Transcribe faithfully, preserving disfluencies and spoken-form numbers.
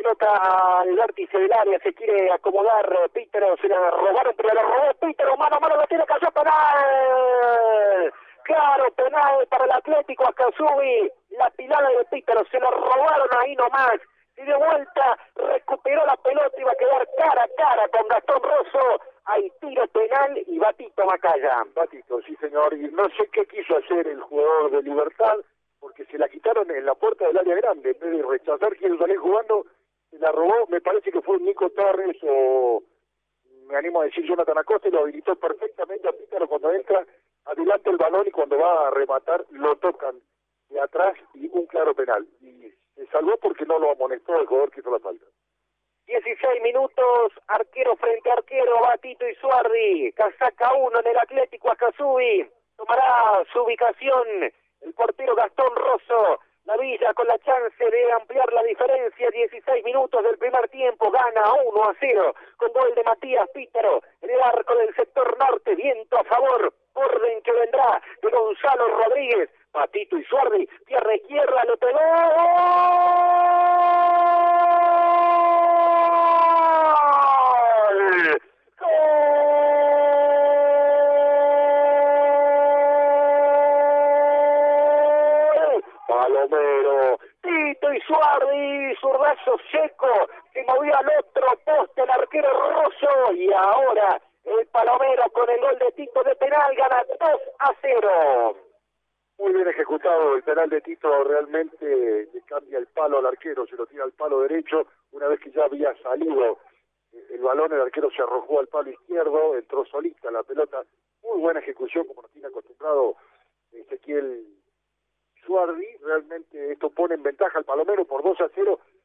pelota al vértice del área, se quiere acomodar eh, Pítero, se la robaron, pero la robó Pítero, mano a mano, lo tiene, cayó penal. Claro, penal para el Atlético Ascasubi, la pilada de Pítero, se lo robaron ahí nomás. Y de vuelta recuperó la pelota, iba a quedar cara a cara con Gastón Rosso. Hay tiro penal y Batito Macaya. Batito, sí señor, y no sé qué quiso hacer el jugador de Libertad, porque se la quitaron en la puerta del área grande, en vez de rechazar quien salir jugando, se la robó, me parece que fue Nico Torres o me animo a decir Jonathan Acosta, y lo habilitó perfectamente a Pítaro cuando entra, adelante el balón y cuando va a rematar lo tocan de atrás y un claro penal. Y se salvó porque no lo amonestó el jugador que hizo la falta. dieciséis minutos, arquero frente a arquero, Batito y Suardi, casaca uno en el Atlético Ascasubi, tomará su ubicación el portero Gastón Rosso. La Villa con la chance de ampliar la diferencia, dieciséis minutos del primer tiempo, gana uno a cero, con gol de Matías Pítero, en el arco del sector norte, viento a favor, orden que vendrá de Gonzalo Rodríguez, Batito y Suardi, tierra izquierda, lo pegó, ¡gol! Palomero, Tito y Suardi, zurdazo seco, que movió al otro poste el arquero Rosso, y ahora el Palomero con el gol de Tito de penal gana dos a cero. Muy bien ejecutado el penal de Tito, realmente le cambia el palo al arquero, se lo tira al palo derecho, una vez que ya había salido el balón, el arquero se arrojó al palo izquierdo, entró solita la pelota, muy buena ejecución como nos tiene acostumbrado Ezequiel Suardi. Realmente esto pone en ventaja al Palomero por dos a cero,